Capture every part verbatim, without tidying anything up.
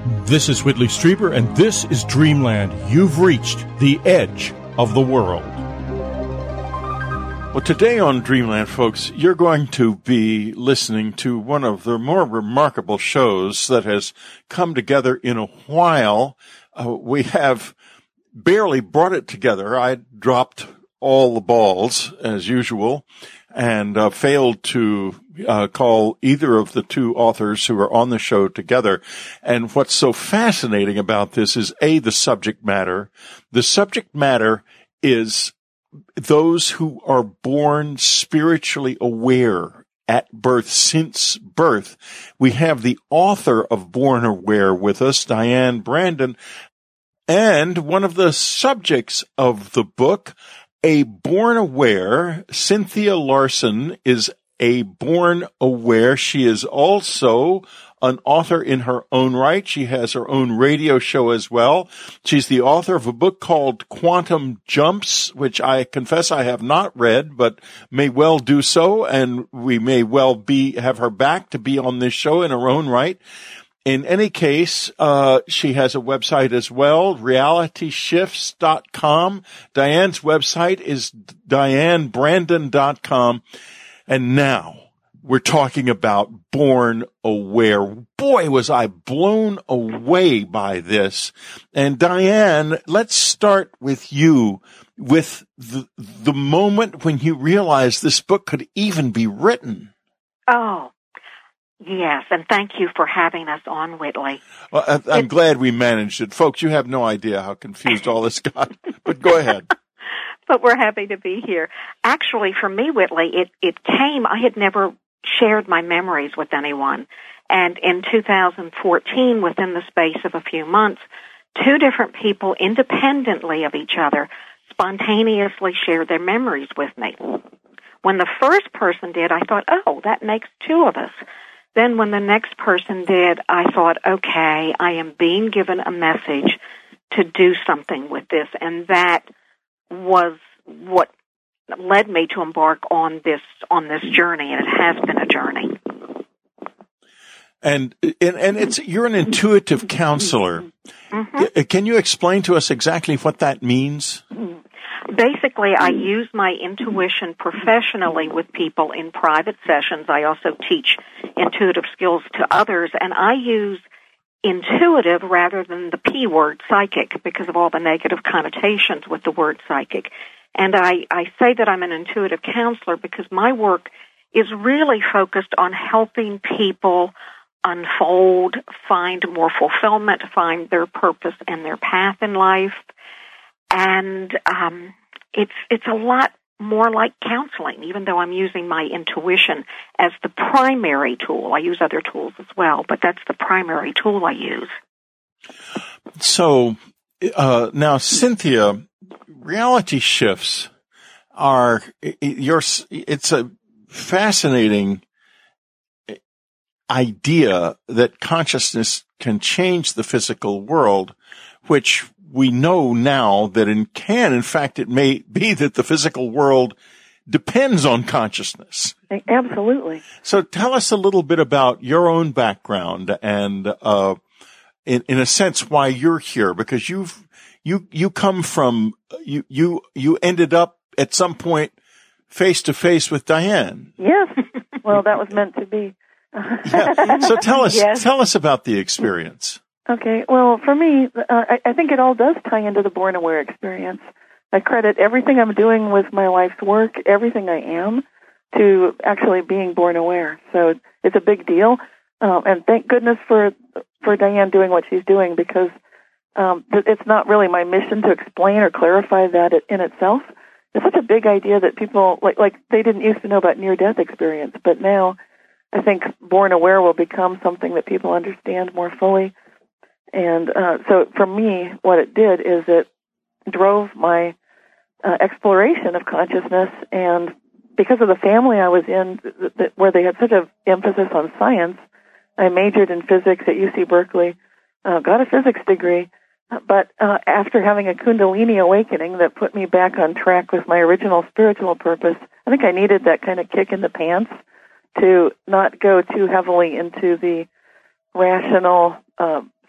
This is Whitley Strieber, and this is Dreamland. You've reached the edge of the world. Well, today on Dreamland, folks, you're going to be listening to one of the more remarkable shows that has come together in a while. Uh, we have barely brought it together. I dropped all the balls, as usual, and uh, failed to uh, call either of the two authors who are on the show together. And what's so fascinating about this is, A, the subject matter. The subject matter is those who are born spiritually aware at birth, since birth. We have the author of Born Aware with us, Diane Brandon, and one of the subjects of the book, a Born Aware. Cynthia Larson is a Born Aware. She is also an author in her own right. She has her own radio show as well. She's the author of a book called Quantum Jumps, which I confess I have not read, but may well do so. And we may well be, have her back to be on this show in her own right. In any case, uh, she has a website as well, reality shifts dot com. Diane's website is diane brandon dot com. And now we're talking about Born Aware. Boy, was I blown away by this. And Diane, let's start with you, with the, the moment when you realized this book could even be written. Oh, yes, and thank you for having us on, Whitley. Well, I, I'm it, glad we managed it. Folks, you have no idea how confused all this got, but go ahead. But we're happy to be here. Actually, for me, Whitley, it, it came, I had never shared my memories with anyone. And in two thousand fourteen, within the space of a few months, two different people independently of each other spontaneously shared their memories with me. When the first person did, I thought, oh, that makes two of us. Then when the next person did, I thought, okay, I am being given a message to do something with this. And that was what led me to embark on this on this journey, and it has been a journey. And and, and it's you're an intuitive counselor. Mm-hmm. Can you explain to us exactly what that means? Basically, I use my intuition professionally with people in private sessions. I also teach intuitive skills to others, and I use intuitive rather than the P word, psychic, because of all the negative connotations with the word psychic. And I, I say that I'm an intuitive counselor because my work is really focused on helping people unfold, find more fulfillment, find their purpose and their path in life. And um, it's it's a lot more like counseling, even though I'm using my intuition as the primary tool. I use other tools as well, but that's the primary tool I use. So uh, now, Cynthia, reality shifts are your. It's a fascinating idea that consciousness can change the physical world, which we know now that it can. In fact, it may be that the physical world depends on consciousness. Absolutely. So tell us a little bit about your own background and, uh, in, in a sense, why you're here, because you've, you, you come from, you, you, you ended up at some point face to face with Diane. Yes. Well, that was meant to be. Yeah. So tell us, yes. tell us about the experience. Okay. Well, for me, uh, I, I think it all does tie into the Born Aware experience. I credit everything I'm doing with my life's work, everything I am, to actually being born aware. So it's a big deal. Um, and thank goodness for for Diane doing what she's doing, because um, it's not really my mission to explain or clarify that in itself. It's such a big idea that people, like, like they didn't used to know about near-death experience, but now I think Born Aware will become something that people understand more fully. And uh, so for me, what it did is it drove my uh, exploration of consciousness, and because of the family I was in, th- th- where they had such an emphasis on science, I majored in physics at U C Berkeley, uh, got a physics degree, but uh, after having a Kundalini awakening that put me back on track with my original spiritual purpose, I think I needed that kind of kick in the pants to not go too heavily into the rational, uh,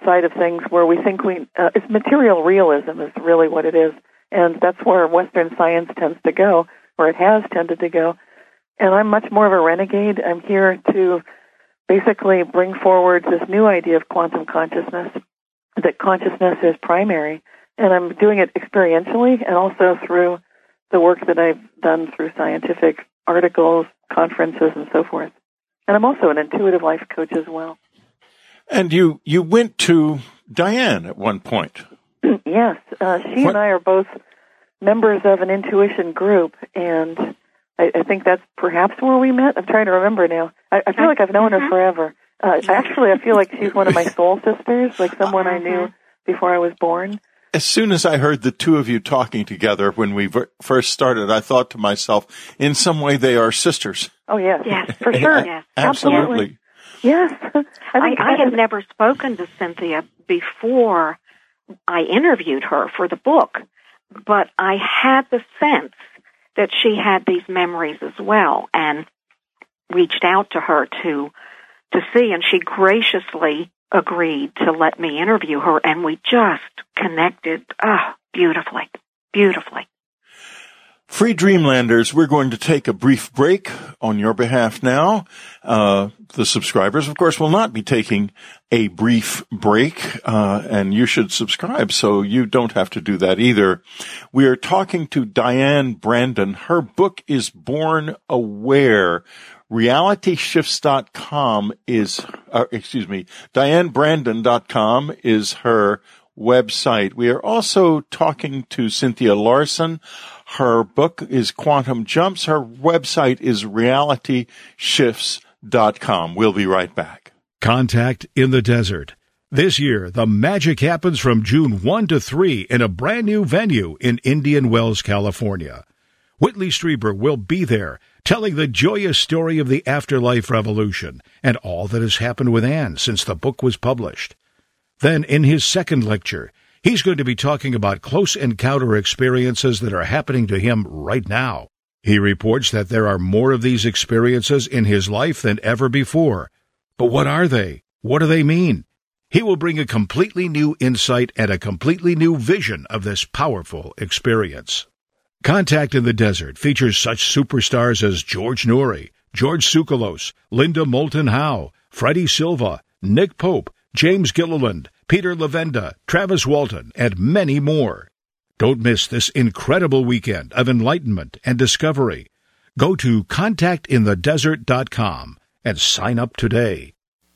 side of things where we think we, uh, it's material realism is really what it is. And that's where Western science tends to go, or it has tended to go. And I'm much more of a renegade. I'm here to basically bring forward this new idea of quantum consciousness, that consciousness is primary. And I'm doing it experientially and also through the work that I've done through scientific articles, conferences, and so forth. And I'm also an intuitive life coach as well. And you, you went to Diane at one point. Yes. Uh, she what? and I are both members of an intuition group, and I, I think that's perhaps where we met. I'm trying to remember now. I, I feel like I've known her forever. Uh, actually, I feel like she's one of my soul sisters, like someone I knew before I was born. As soon as I heard the two of you talking together when we v- first started, I thought to myself, in some way they are sisters. Oh, yes. Yes, for sure. Yes. Absolutely. Yes. I, I, I had never spoken to Cynthia before I interviewed her for the book, but I had the sense that she had these memories as well, and reached out to her to to see, and she graciously agreed to let me interview her, and we just connected ah, beautifully, beautifully. Free Dreamlanders, we're going to take a brief break on your behalf now. Uh, the subscribers, of course, will not be taking a brief break, uh, and you should subscribe so you don't have to do that either. We are talking to Diane Brandon. Her book is Born Aware. reality shifts dot com is, uh, excuse me, diane brandon dot com is her website. We are also talking to Cynthia Larson. Her book is Quantum Jumps. Her website is reality shifts dot com. We'll be right back. Contact in the Desert. This year, the magic happens from June first to third in a brand new venue in Indian Wells, California. Whitley Strieber will be there, telling the joyous story of the afterlife revolution and all that has happened with Anne since the book was published. Then, in his second lecture, he's going to be talking about close encounter experiences that are happening to him right now. He reports that there are more of these experiences in his life than ever before. But what are they? What do they mean? He will bring a completely new insight and a completely new vision of this powerful experience. Contact in the Desert features such superstars as George Noory, George Tsoukalos, Linda Moulton Howe, Freddie Silva, Nick Pope, James Gilliland, Peter Lavenda, Travis Walton, and many more. Don't miss this incredible weekend of enlightenment and discovery. Go to contact in the desert dot com and sign up today.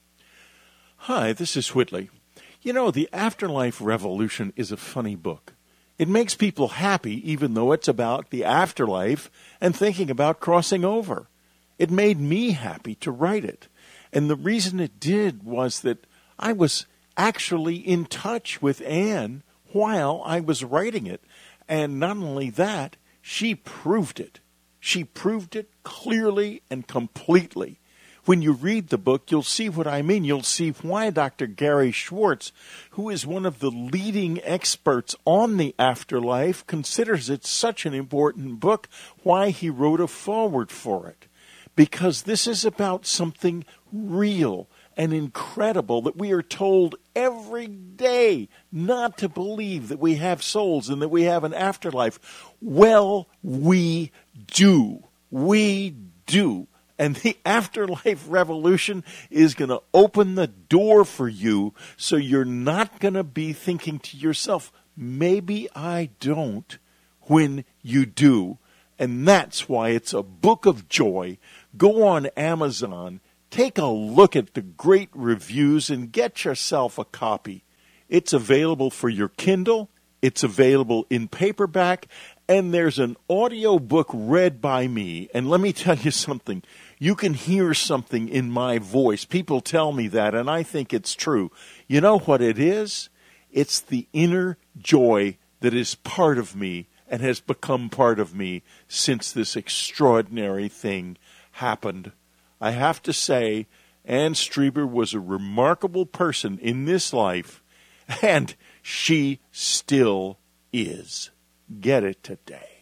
Hi, this is Whitley. You know, The Afterlife Revolution is a funny book. It makes people happy even though it's about the afterlife and thinking about crossing over. It made me happy to write it. And the reason it did was that I was actually in touch with Anne while I was writing it. And not only that, she proved it. She proved it clearly and completely. When you read the book, you'll see what I mean. You'll see why Doctor Gary Schwartz, who is one of the leading experts on the afterlife, considers it such an important book, why he wrote a foreword for it. Because this is about something real and incredible that we are told every day not to believe that we have souls and that we have an afterlife. Well, we do. We do. And the afterlife revolution is going to open the door for you so you're not going to be thinking to yourself, maybe I don't, when you do. And that's why it's a book of joy. Go on Amazon, take a look at the great reviews, and get yourself a copy. It's available for your Kindle. It's available in paperback. And there's an audio book read by me. And let me tell you something. You can hear something in my voice. People tell me that, and I think it's true. You know what it is? It's the inner joy that is part of me and has become part of me since this extraordinary thing happened. I have to say, Anne Strieber was a remarkable person in this life, and she still is. Get it today.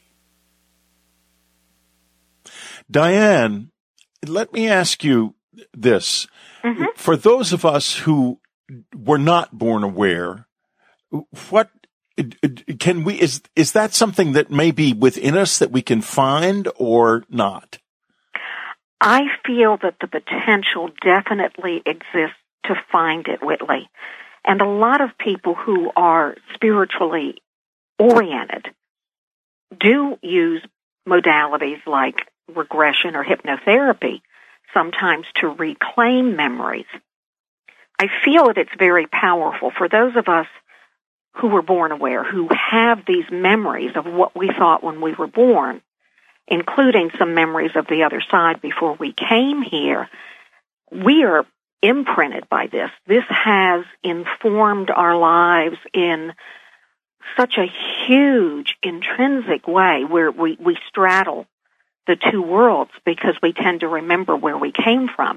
Diane, let me ask you this. Mm-hmm. For those of us who were not born aware, what can we, is, is that something that may be within us that we can find or not? I feel that the potential definitely exists to find it, Whitley. And a lot of people who are spiritually oriented do use modalities like regression or hypnotherapy sometimes to reclaim memories. I feel that it's very powerful for those of us who were born aware, who have these memories of what we thought when we were born, including some memories of the other side before we came here. We are imprinted by this. This has informed our lives in such a huge, intrinsic way where we, we straddle the two worlds because we tend to remember where we came from.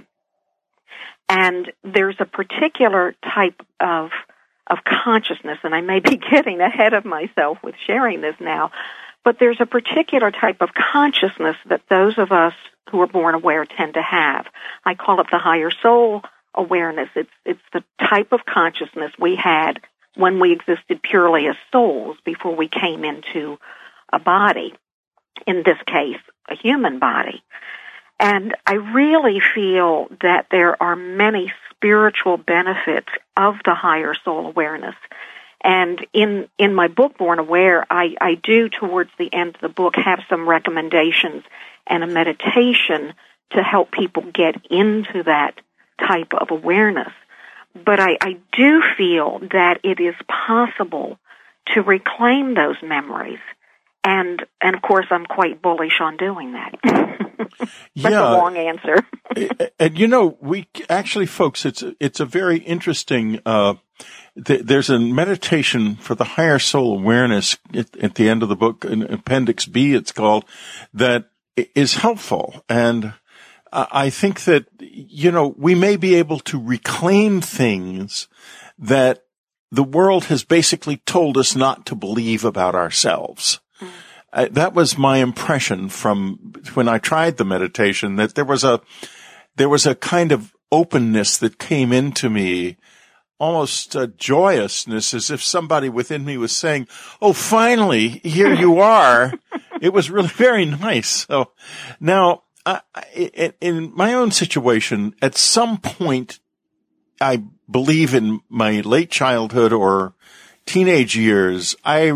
And there's a particular type of of consciousness, and I may be getting ahead of myself with sharing this now, but there's a particular type of consciousness that those of us who are born aware tend to have. I call it the higher soul awareness. It's it's the type of consciousness we had when we existed purely as souls before we came into a body, in this case, a human body. And I really feel that there are many spiritual benefits of the higher soul awareness. And in, in my book, Born Aware, I, I do, towards the end of the book, have some recommendations and a meditation to help people get into that type of awareness. But I, I do feel that it is possible to reclaim those memories. And, and of course, I'm quite bullish on doing that. That's yeah. a long answer. And, you know, we actually, folks, it's, it's a very interesting, uh, th- there's a meditation for the higher soul awareness at, at the end of the book, in Appendix B, it's called, that is helpful. And I think that, you know, we may be able to reclaim things that the world has basically told us not to believe about ourselves. Mm. Uh, that was my impression from when I tried the meditation, that there was a, there was a kind of openness that came into me, almost a joyousness, as if somebody within me was saying, "Oh, finally, here you are." It was really very nice. So now, I, in my own situation, at some point, I believe in my late childhood or teenage years, I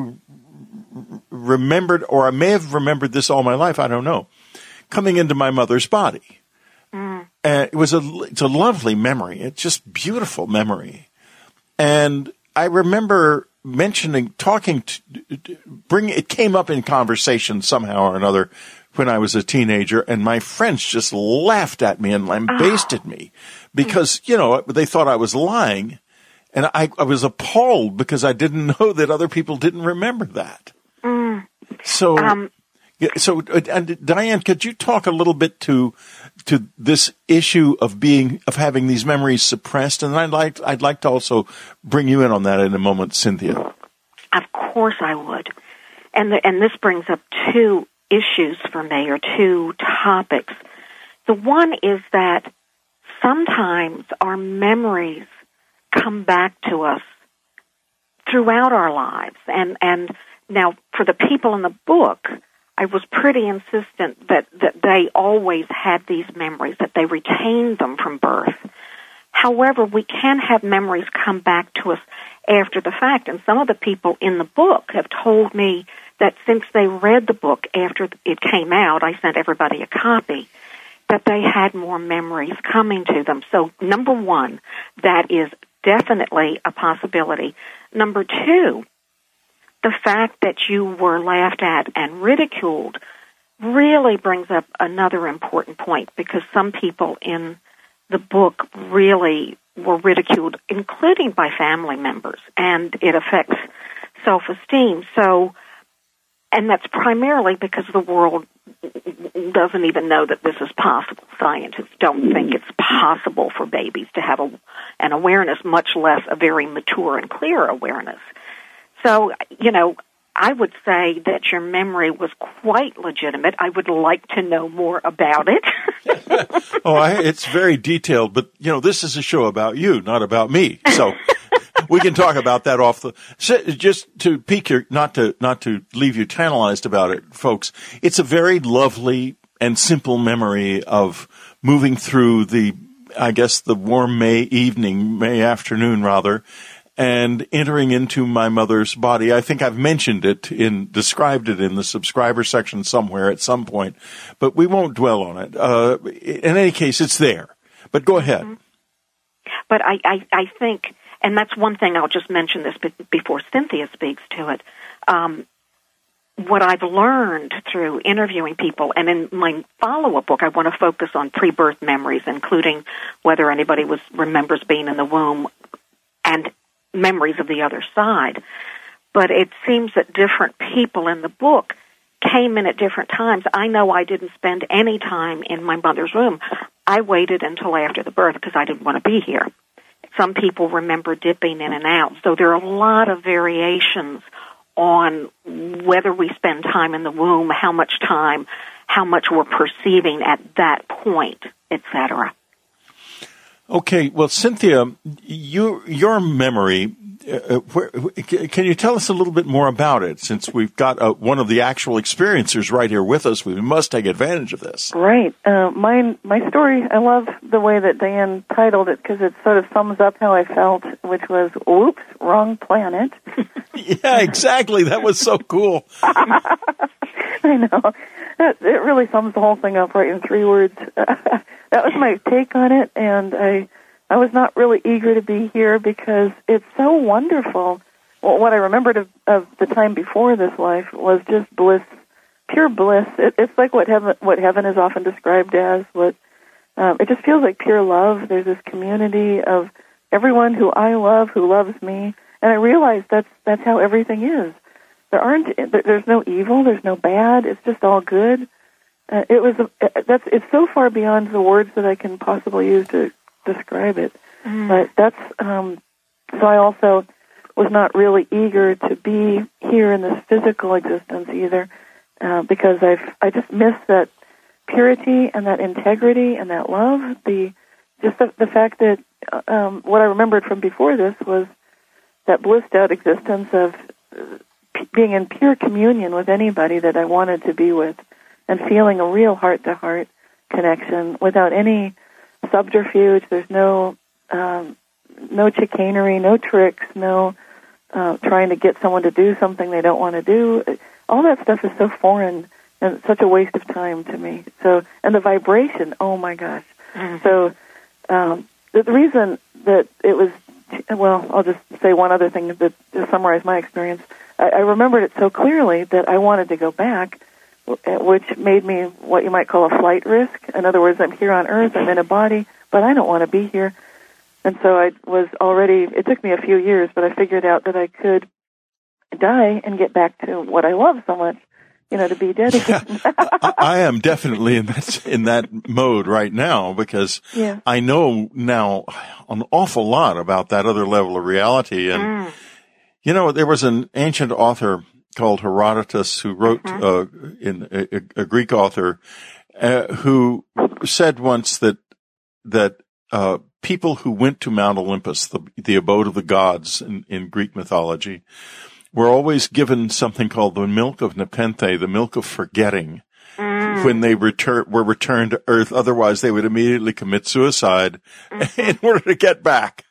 remembered, or I may have remembered this all my life, I don't know, coming into my mother's body. Mm. And it was a, it's a lovely memory. It's just beautiful memory. And I remember mentioning, talking to, bring, it came up in conversation somehow or another when I was a teenager, and my friends just laughed at me and lambasted oh. me because, you know, they thought I was lying. And I, I was appalled because I didn't know that other people didn't remember that. Mm. So, um, so, and Diane, could you talk a little bit to, to this issue of being, of having these memories suppressed? And I'd like, I'd like to also bring you in on that in a moment, Cynthia. Of course I would. And the, and this brings up two issues for me, or two topics. The one is that sometimes our memories come back to us throughout our lives. And, and now for the people in the book, I was pretty insistent that, that they always had these memories, that they retained them from birth. However, we can have memories come back to us after the fact. And some of the people in the book have told me that since they read the book after it came out, I sent everybody a copy, that they had more memories coming to them. So, number one, that is definitely a possibility. Number two, the fact that you were laughed at and ridiculed really brings up another important point, because some people in the book really were ridiculed, including by family members, and it affects self-esteem. So, and that's primarily because the world doesn't even know that this is possible. Scientists don't think it's possible for babies to have a, an awareness, much less a very mature and clear awareness. So, you know, I would say that your memory was quite legitimate. I would like to know more about it. oh, I, it's very detailed, but, you know, this is a show about you, not about me. So we can talk about that off the, just to pique your, not to, not to leave you tantalized about it, folks. It's a very lovely and simple memory of moving through the, I guess, the warm May evening, May afternoon rather, and entering into my mother's body. I think I've mentioned it in, described it in the subscriber section somewhere at some point, but we won't dwell on it. Uh, in any case, it's there. But go ahead. Mm-hmm. But I, I, I think, and that's one thing, I'll just mention this before Cynthia speaks to it. Um, what I've learned through interviewing people, and in my follow-up book, I want to focus on pre-birth memories, including whether anybody was remembers being in the womb and memories of the other side. But it seems that different people in the book came in at different times. I know I didn't spend any time in my mother's womb. I waited until after the birth because I didn't want to be here. Some people remember dipping in and out. So there are a lot of variations on whether we spend time in the womb, how much time, how much we're perceiving at that point, et cetera. Okay, well, Cynthia, you, your memory, uh, where, can you tell us a little bit more about it? Since we've got uh, one of the actual experiencers right here with us, we must take advantage of this. Right. Uh, my my story, I love the way that Diane titled it because it sort of sums up how I felt, which was, whoops, wrong planet. Yeah, exactly. That was so cool. I know. It really sums the whole thing up right in three words. That was my take on it, and I I was not really eager to be here because it's so wonderful. Well, what I remembered of, of the time before this life was just bliss, pure bliss. It, it's like what heaven what heaven is often described as. What um, it just feels like pure love. There's this community of everyone who I love, who loves me, and I realized that's that's how everything is. There aren't there's no evil, there's no bad. It's just all good. Uh, it was that's it's so far beyond the words that I can possibly use to describe it. Mm. But that's um, so. I also was not really eager to be here in this physical existence either, uh, because I've I just miss that purity and that integrity and that love. The just the, the fact that um, what I remembered from before this was that blissed out existence of uh, p- being in pure communion with anybody that I wanted to be with. And feeling a real heart-to-heart connection without any subterfuge. There's no um, no chicanery, no tricks, no uh, trying to get someone to do something they don't want to do. All that stuff is so foreign and such a waste of time to me. So, and the vibration, oh my gosh. Mm-hmm. So um, the, the reason that it was, well, I'll just say one other thing that, to summarize my experience. I, I remembered it so clearly that I wanted to go back, which made me what you might call a flight risk. In other words, I'm here on Earth, I'm in a body, but I don't want to be here. And so I was already, it took me a few years, but I figured out that I could die and get back to what I love so much, you know, to be dead again. I, I am definitely in that, in that mode right now because yeah. I know now an awful lot about that other level of reality. And, mm. you know, there was an ancient author called Herodotus, who wrote, mm-hmm. uh, in a, a Greek author, uh, who said once that, that, uh, people who went to Mount Olympus, the, the abode of the gods in, in Greek mythology, were always given something called the milk of Nepenthe, the milk of forgetting, mm. when they return, were returned to Earth. Otherwise, they would immediately commit suicide mm-hmm. in order to get back.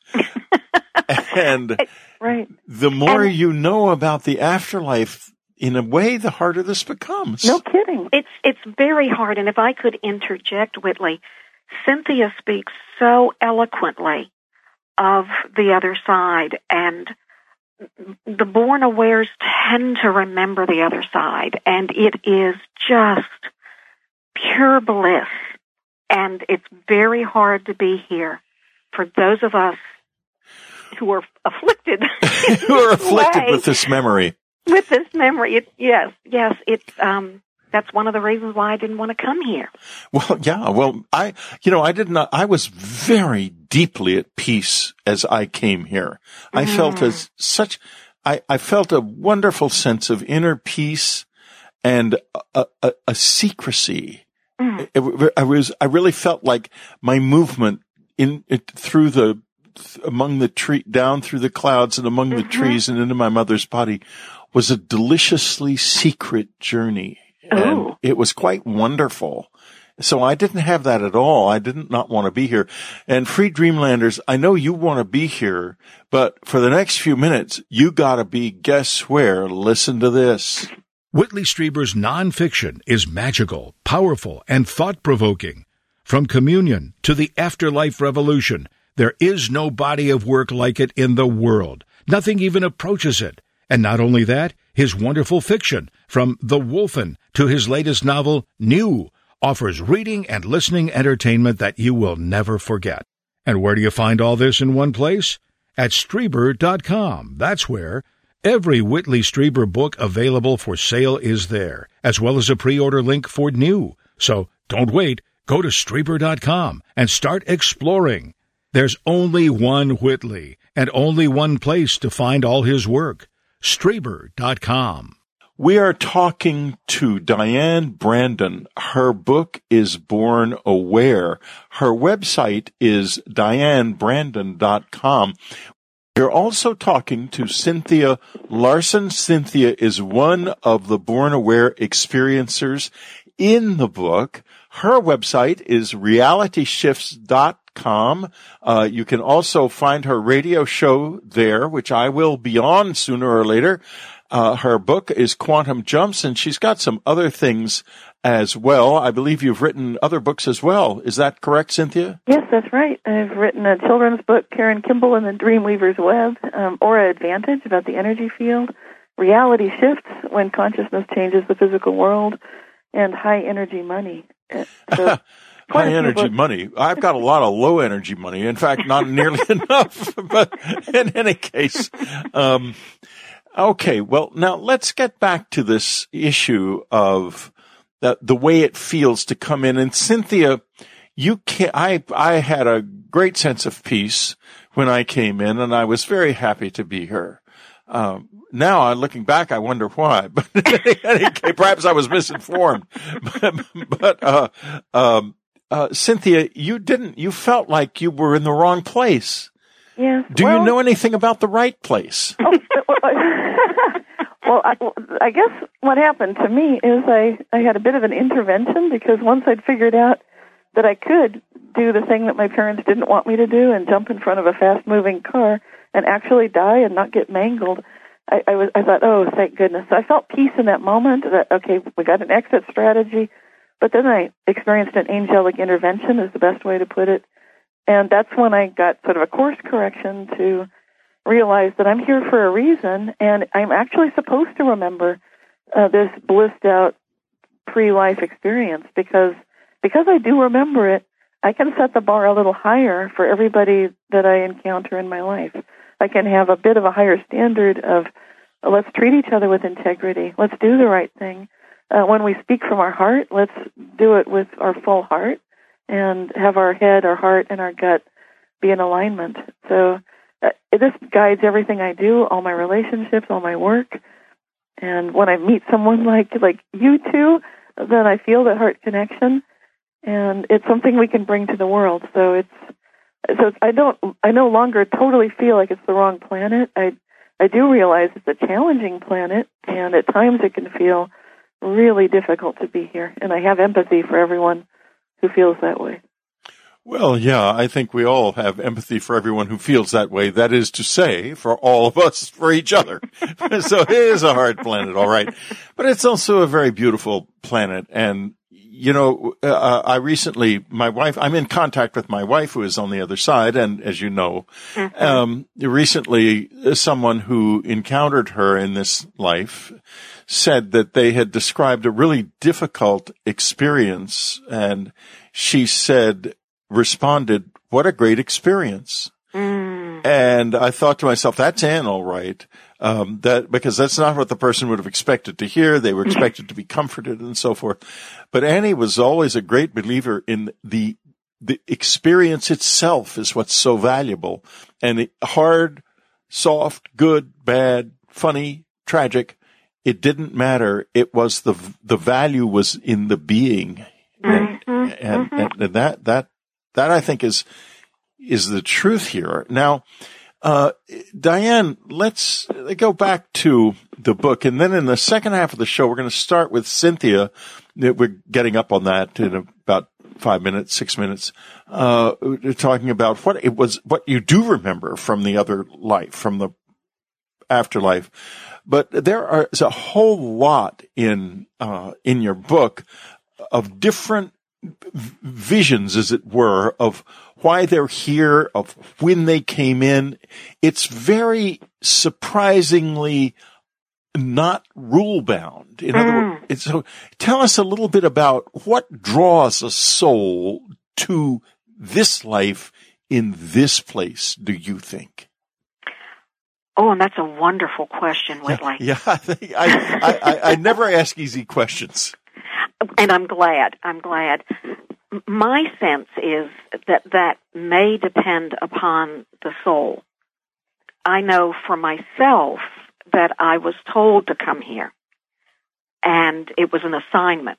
And, right. The more and, you know about the afterlife, in a way, the harder this becomes. No kidding. It's it's very hard. And if I could interject, Whitley, Cynthia speaks so eloquently of the other side, and the born awares tend to remember the other side, and it is just pure bliss. And it's very hard to be here for those of us who are afflicted. who are afflicted way, with this memory. With this memory, it, yes, yes, it's um, that's one of the reasons why I didn't want to come here. Well, yeah, well, I, you know, I did not. I was very deeply at peace as I came here. I mm. felt as such. I, I felt a wonderful sense of inner peace and a, a, a secrecy. Mm. It, I was, I really felt like my movement in it, through the, among the tree, down through the clouds and among mm-hmm. the trees and into my mother's body was a deliciously secret journey. Ooh. And it was quite wonderful. So I didn't have that at all. I didn't not want to be here. And Free Dreamlanders, I know you want to be here, but for the next few minutes, you gotta be, guess where? Listen to this. Whitley Strieber's nonfiction is magical, powerful, and thought-provoking. From Communion to the Afterlife Revolution, there is no body of work like it in the world. Nothing even approaches it. And not only that, his wonderful fiction, from The Wolfen to his latest novel, New, offers reading and listening entertainment that you will never forget. And where do you find all this in one place? At Strieber dot com. That's where. Every Whitley Strieber book available for sale is there, as well as a pre-order link for New. So don't wait. Go to Strieber dot com and start exploring. There's only one Whitley and only one place to find all his work. Strieber dot com. We are talking to Diane Brandon. Her book is Born Aware. Her website is diane brandon dot com. We're also talking to Cynthia Larson. Cynthia is one of the Born Aware experiencers in the book. Her website is reality shifts dot com. Uh, you can also find her radio show there, which I will be on sooner or later. Uh, her book is Quantum Jumps, and she's got some other things as well. I believe you've written other books as well. Is that correct, Cynthia? Yes, that's right. I've written a children's book, Karen Kimball and the Dreamweaver's Web, um, Aura Advantage, about the energy field, Reality Shifts, when consciousness changes the physical world, and High Energy Money. So, high energy money. I've got a lot of low energy money. In fact, not nearly enough. But in any case, um, okay. Well, now let's get back to this issue of the, the way it feels to come in. And Cynthia, you can I, I had a great sense of peace when I came in, and I was very happy to be here. Um, now, looking back, I wonder why, but perhaps I was misinformed. But, but uh, um, uh, Cynthia, you didn't. You felt like you were in the wrong place. Yes. Do well, you know anything about the right place? Oh, well, I, I guess what happened to me is I, I had a bit of an intervention, because once I'd figured out that I could do the thing that my parents didn't want me to do and jump in front of a fast-moving car and actually die and not get mangled, I, I was I thought, oh, thank goodness. So I felt peace in that moment that, okay, we got an exit strategy. But then I experienced an angelic intervention, is the best way to put it. And that's when I got sort of a course correction to realize that I'm here for a reason, and I'm actually supposed to remember uh, this blissed out pre-life experience, because because I do remember it, I can set the bar a little higher for everybody that I encounter in my life. I can have a bit of a higher standard of, uh, let's treat each other with integrity. Let's do the right thing. Uh, when we speak from our heart, let's do it with our full heart and have our head, our heart, and our gut be in alignment. So uh, this guides everything I do, all my relationships, all my work. And when I meet someone like like you two, then I feel that heart connection, and it's something we can bring to the world. So it's so it's, I don't I no longer totally feel like it's the wrong planet. I I do realize it's a challenging planet, and at times it can feel really difficult to be here. And I have empathy for everyone who feels that way. Well, yeah, I think we all have empathy for everyone who feels that way. That is to say, for all of us, for each other. So it is a hard planet, all right. But it's also a very beautiful planet. And, you know, uh, I recently, my wife, I'm in contact with my wife who is on the other side. And as you know, mm-hmm. um, recently someone who encountered her in this life said that they had described a really difficult experience. And she said, responded, what a great experience. Mm. And I thought to myself, that's Anne, all right. Um, that, because that's not what the person would have expected to hear. They were expected to be comforted and so forth. But Annie was always a great believer in the, the experience itself is what's so valuable. And it, hard, soft, good, bad, funny, tragic. It didn't matter. It was the the value was in the being, and, mm-hmm. and, Mm-hmm. and that that that I think is is the truth here. Now, uh, Diane, let's go back to the book, and then in the second half of the show, we're going to start with Cynthia. We're getting up on that in about five minutes, six minutes, uh, talking about what it was, what you do remember from the other life, from the afterlife. But there are, is a whole lot in, uh, in your book of different visions, as it were, of why they're here, of when they came in. It's very surprisingly not rule bound. In mm. other words, it's, so tell us a little bit about what draws a soul to this life in this place, do you think? Oh, and that's a wonderful question, Whitley. Yeah, yeah I, I, I, I never ask easy questions. And I'm glad. I'm glad. My sense is that that may depend upon the soul. I know for myself that I was told to come here, and it was an assignment.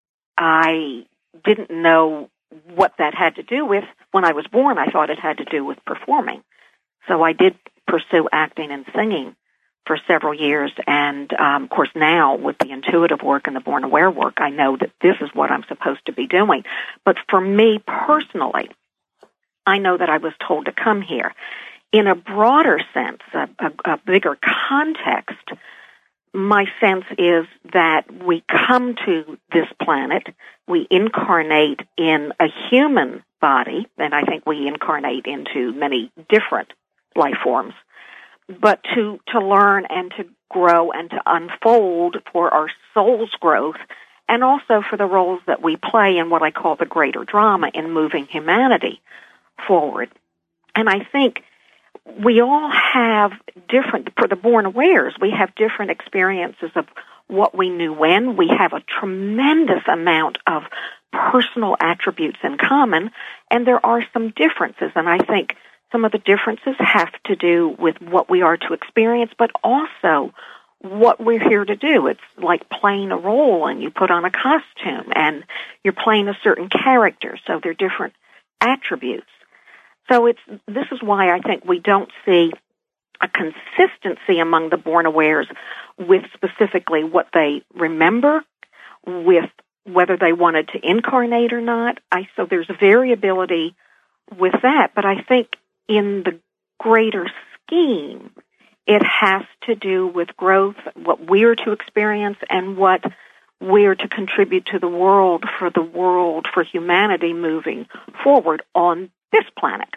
I didn't know what that had to do with. When I was born, I thought it had to do with performing. So I did pursue acting and singing for several years, and um, of course now with the intuitive work and the Born Aware work, I know that this is what I'm supposed to be doing. But for me personally, I know that I was told to come here. In a broader sense, a, a, a bigger context, my sense is that we come to this planet, we incarnate in a human body, and I think we incarnate into many different life forms, but to, to learn and to grow and to unfold for our soul's growth, and also for the roles that we play in what I call the greater drama in moving humanity forward. And I think we all have different, for the Born Awares, we have different experiences of what we knew when. We have a tremendous amount of personal attributes in common, and there are some differences, and I think some of the differences have to do with what we are to experience, but also what we're here to do. It's like playing a role, and you put on a costume, and you're playing a certain character, so they're different attributes. So it's this is why I think we don't see a consistency among the Born Awares with specifically what they remember, with whether they wanted to incarnate or not. I so there's variability with that, but I think in the greater scheme, it has to do with growth, what we're to experience, and what we're to contribute to the world, for the world, for humanity moving forward on this planet.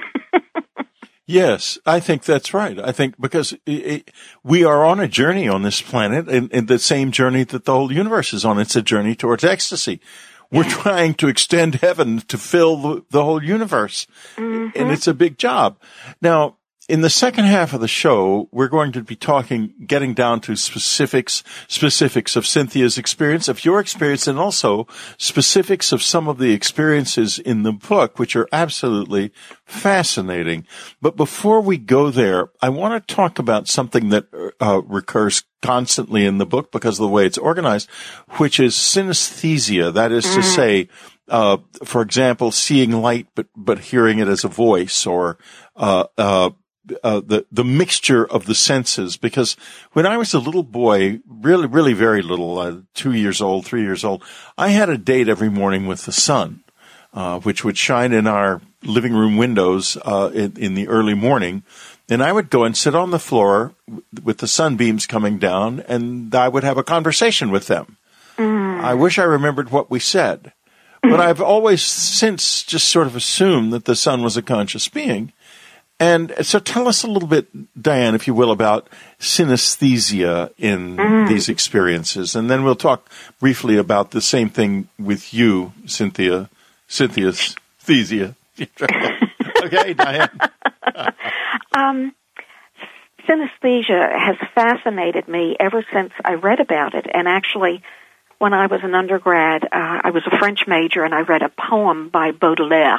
Yes, I think that's right. I think because it, it, we are on a journey on this planet, and, and the same journey that the whole universe is on. It's a journey towards ecstasy. We're trying to extend heaven to fill the, the whole universe, mm-hmm. and it's a big job. Now, in the second half of the show, we're going to be talking, getting down to specifics, specifics of Cynthia's experience, of your experience, and also specifics of some of the experiences in the book, which are absolutely fascinating. But before we go there, I want to talk about something that uh, recurs constantly in the book because of the way it's organized, which is synesthesia. That is mm. to say, uh, for example, seeing light but but hearing it as a voice, or uh, uh, uh, the the mixture of the senses. Because when I was a little boy, really, really very little, uh, two years old, three years old, I had a date every morning with the sun, uh, which would shine in our living room windows uh, in, in the early morning. And I would go and sit on the floor with the sunbeams coming down, and I would have a conversation with them. Mm. I wish I remembered what we said. But I've always since just sort of assumed that the sun was a conscious being. And so tell us a little bit, Diane, if you will, about synesthesia in mm. these experiences. And then we'll talk briefly about the same thing with you, Cynthia. Cynthia's thesia. Okay, Diane. Um, synesthesia has fascinated me ever since I read about it. And actually, when I was an undergrad, uh, I was a French major, and I read a poem by Baudelaire,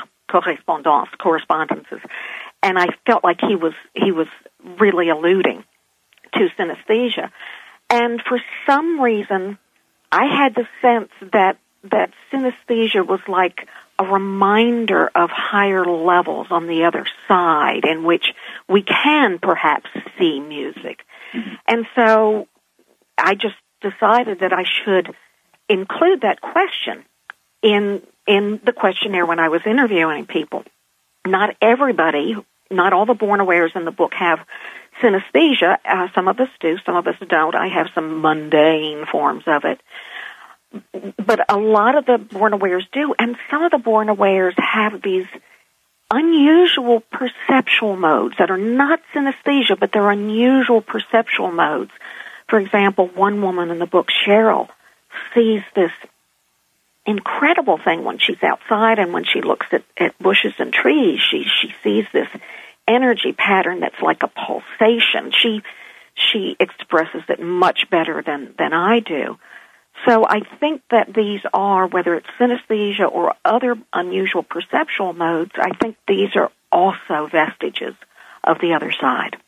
Correspondance, Correspondences, and I felt like he was he was really alluding to synesthesia. And for some reason, I had the sense that, that synesthesia was like a reminder of higher levels on the other side in which we can perhaps see music. Mm-hmm. And so I just decided that I should include that question in in the questionnaire when I was interviewing people. Not everybody, not all the born awares in the book have synesthesia. Uh, some of us do, some of us don't. I have some mundane forms of it. But a lot of the born awares do, and some of the born awares have these unusual perceptual modes that are not synesthesia, but they're unusual perceptual modes. For example, one woman in the book, Cheryl, sees this incredible thing when she's outside, and when she looks at, at bushes and trees, she she sees this energy pattern that's like a pulsation. She she expresses it much better than, than I do. So I think that these are, whether it's synesthesia or other unusual perceptual modes, I think these are also vestiges of the other side.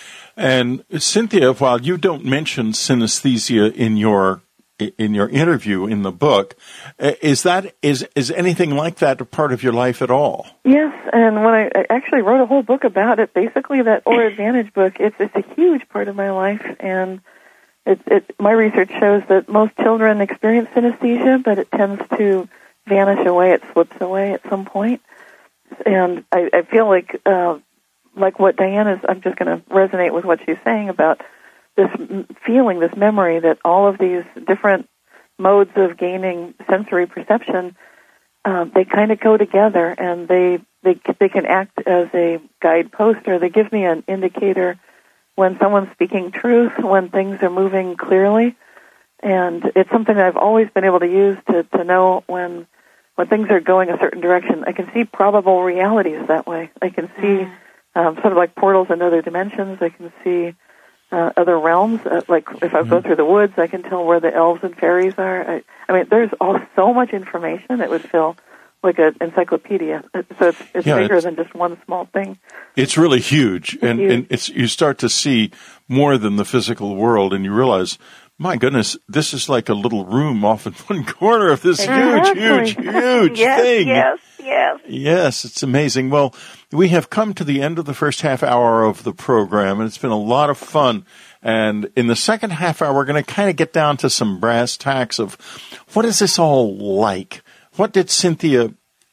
And Cynthia, while you don't mention synesthesia in your in your interview in the book, is that is is anything like that a part of your life at all? Yes, and when I, I actually wrote a whole book about it, basically that Aura Advantage book, it's it's a huge part of my life, and it, it my research shows that most children experience synesthesia, but it tends to vanish away, it slips away at some point, and I, I feel like uh, like what Diane is, I'm just going to resonate with what she's saying about this feeling, this memory that all of these different modes of gaining sensory perception, uh, they kind of go together, and they, they they can act as a guidepost, or they give me an indicator when someone's speaking truth, when things are moving clearly. And it's something that I've always been able to use to, to know when when things are going a certain direction. I can see probable realities that way. I can see um, sort of like portals in other dimensions. I can see Uh, other realms, uh, like if I go through the woods, I can tell where the elves and fairies are. I, I mean, there's all, so much information that would feel like an encyclopedia. So it's, it's yeah, bigger it's, than just one small thing. It's really huge, it's and, huge. and it's you start to see more than the physical world, and you realize, my goodness, this is like a little room off in one corner of this exactly. huge, huge, huge yes, thing. Yes, yes, yes. It's amazing. Well, we have come to the end of the first half hour of the program, and it's been a lot of fun. And in the second half hour, we're going to kind of get down to some brass tacks of what is this all like? What did Cynthia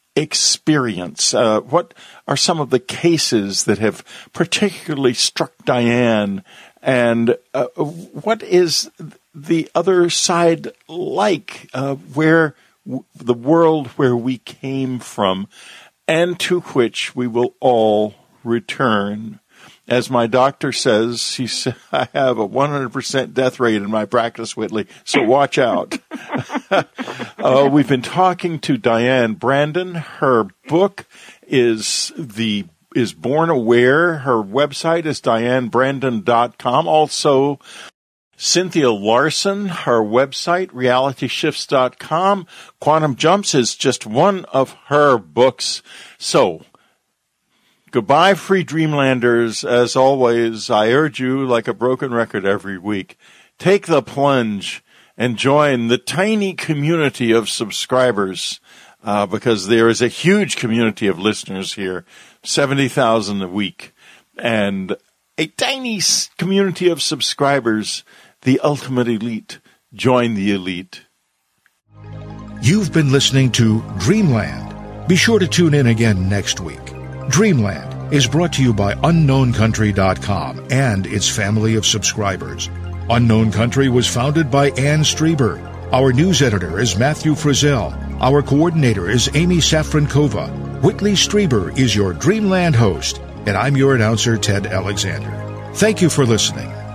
experience? Uh, what are some of the cases that have particularly struck Diane? And uh, what is the other side like, uh, where w- the world where we came from, and to which we will all return? As my doctor says, he said, I have a one hundred percent death rate in my practice, Whitley, so watch out. uh, we've been talking to Diane Brandon. Her book is the is Born Aware. Her website is diane brandon dot com. Also, Cynthia Larson, her website, reality shifts dot com. Quantum Jumps is just one of her books. So, goodbye, free Dreamlanders. As always, I urge you, like a broken record every week, take the plunge and join the tiny community of subscribers, uh, because there is a huge community of listeners here, seventy thousand a week, and a tiny community of subscribers, the ultimate elite. Join the elite. You've been listening to Dreamland. Be sure to tune in again next week. Dreamland is brought to you by unknown country dot com and its family of subscribers. Unknown Country was founded by Ann Strieber. Our news editor is Matthew Frizzell. Our coordinator is Amy Safrankova. Whitley Strieber is your Dreamland host, and I'm your announcer, Ted Alexander. Thank you for listening.